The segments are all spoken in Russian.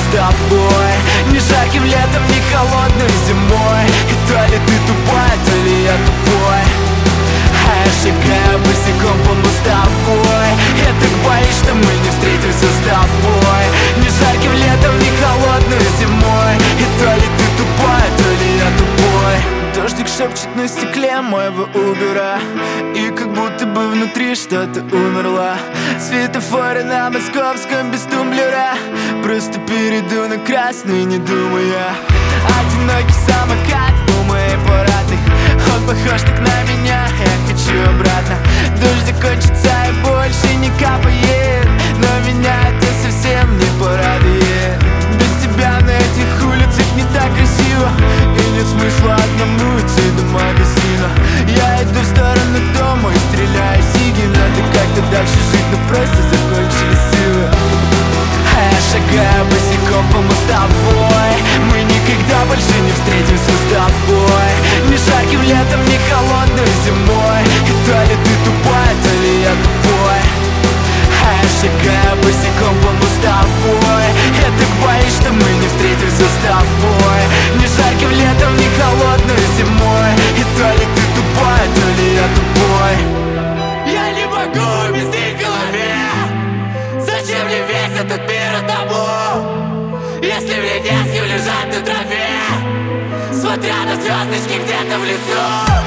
тобой. Ни жарким летом, ни холодной зимой. И то ли ты тупая, то ли я тупой. А я шагаю босиком по мостовой. Я так боюсь, что мы не встретимся с тобой. Ни жарким летом, ни холодной зимой. И то ли ты тупая, то ли я тупой. Дождик шепчет на стекле моего Убера, и как будто бы внутри что-то умерло. Светофоры на московском без тумблера. Просто перейду на красный, не думая. Одинокий самокат у моей парадной. Он похож так на меня, я хочу обратно. Дождик кончится и больше не капает, но меня это совсем не порадует. Без тебя на этих улицах не так красиво, и нет смысла одному идти до магазина. Я иду в сторону дома и стреляю сиги. Надо как-то дальше жить, но просто закончились силы. А я шагаю босиком по мостовой. Мы никогда больше не встретимся с тобой. Ни жарким летом, ни холодной зимой. И то ли ты тупая, то ли я тупой. А я шагаю босиком по мостовой. Я так боюсь, что мы не встретимся с тобой. Ни жарким летом, ни холодной зимой. И то ли ты тупая, то ли я тупой. Я не могу уместить в голове. Зачем мне весь этот мир одному, если мне не с кем лежать на траве, смотря на звездочки где-то в лесу?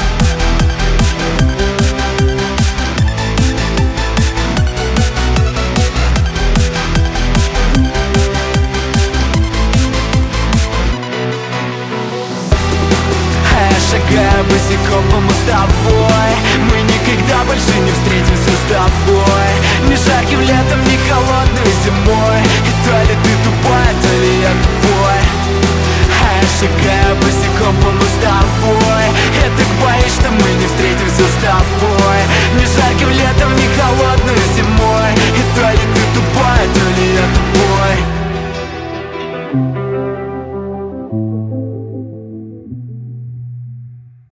Шагаю босиком по мостовой. Мы никогда больше не встретимся с тобой. Ни